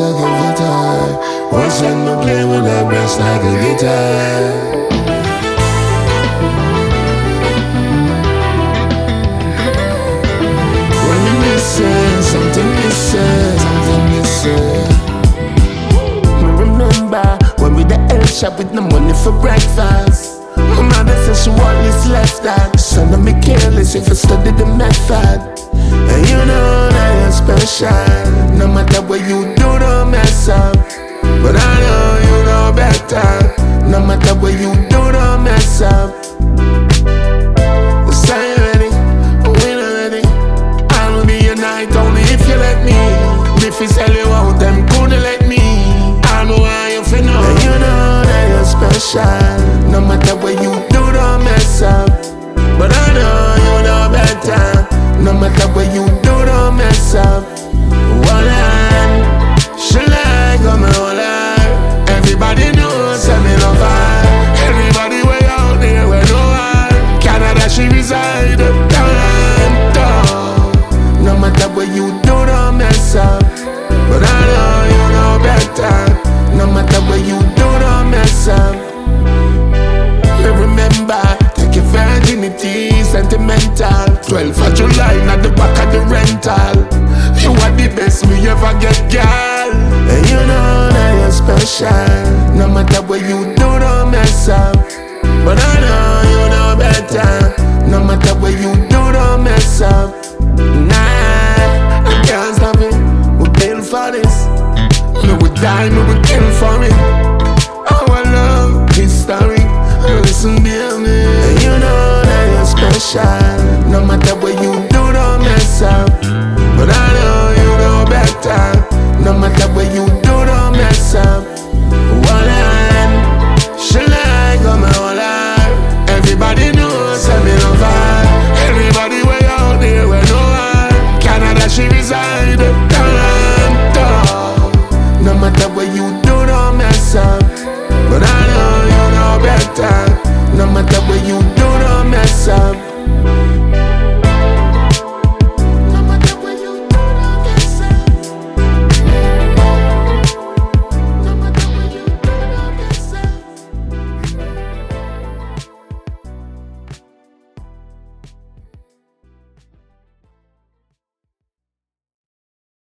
give it time. Once when me play with that breast like a guitar. Something missing. Me remember when we the L shop with no money for breakfast. My mother said she want this left that. Son of me careless if I study the method. And you know that you're special. No matter what you do, don't mess up. But I know you know better. No matter what you do, don't mess up. Say you ready, we not ready. I'll be your night only if you let me. If you sell you out, them couldn't let me. I know how you feel now. And you know that you're special. No matter what you do, don't mess up. But I know you know better. No matter what you do, don't mess up. One hand, she like on my whole life. Everybody knows I'm in love her. Everybody way out there, where no one. Canada she reside. No matter what you do, don't mess up. But I know you know better. No matter what you do, don't mess up. Remember, take your virginity, sentimental. 12th of July, not the back of the rental. You are the best me ever get, girl. And you know that you're special. No matter what you do, don't mess up. But I know you know better. No matter what you do, don't mess up. Nah, I can't stop it. We built for this. Me we die, me we kill for it. Our love, history. Listen, dear me. And you know that you're special.